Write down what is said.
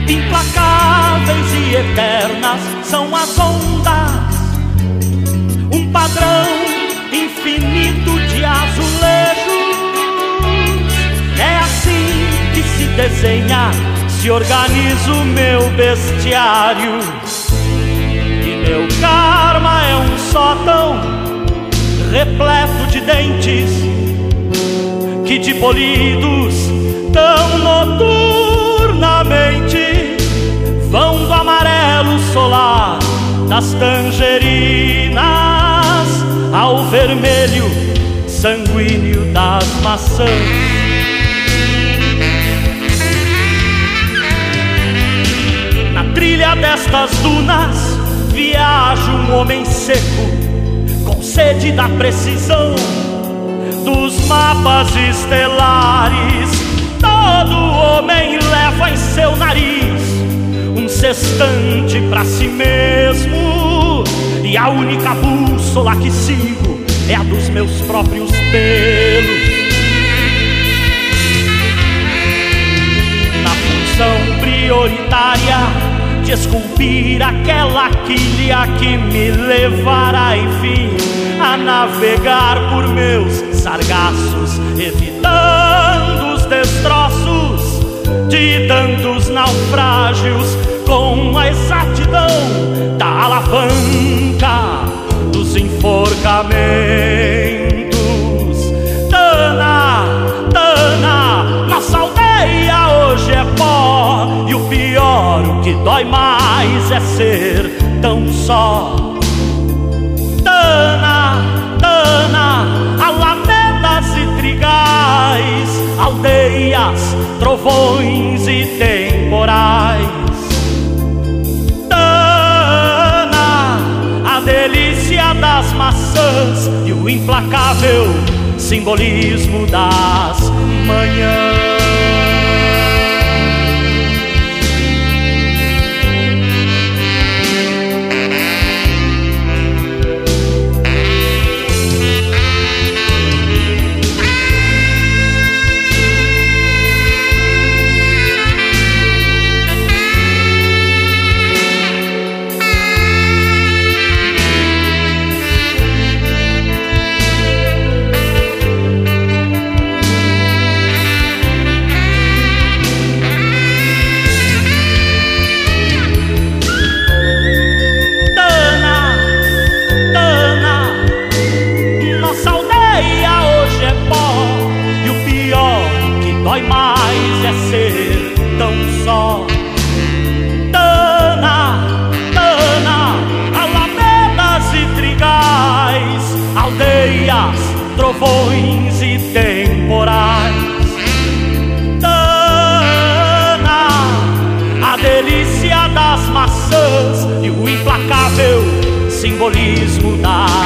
Implacáveis e eternas são as ondas, um padrão infinito de azulejos. É assim que se desenha, se organiza o meu bestiário. E meu karma é um sótão repleto de dentes que de polidos tão noturnamente vão do amarelo solar das tangerinas ao vermelho sanguíneo das maçãs. Na trilha destas dunas viaja um homem seco, com sede da precisão dos mapas estelares. Todo homem leva em seu nariz um sextante pra si mesmo, e a única bússola que sigo é a dos meus próprios pelos. Na função prioritária de esculpir aquela quilha que me levará, enfim, a navegar por meus sargaços, evitando os destroços de tantos naufrágios, com a exatidão da alavanca dos enforcamentos. Tana, Tana, nossa aldeia hoje é pó, e o pior, o que dói mais é ser tão só. Tana, Tana, alamedas e trigais, aldeias, trovões e temporais. Tana, a delícia das maçãs e o implacável simbolismo das manhãs. Dói mais é ser tão só. Tana, Tana, alamedas e trigais, aldeias, trovões e temporais. Tana, a delícia das maçãs e o implacável simbolismo das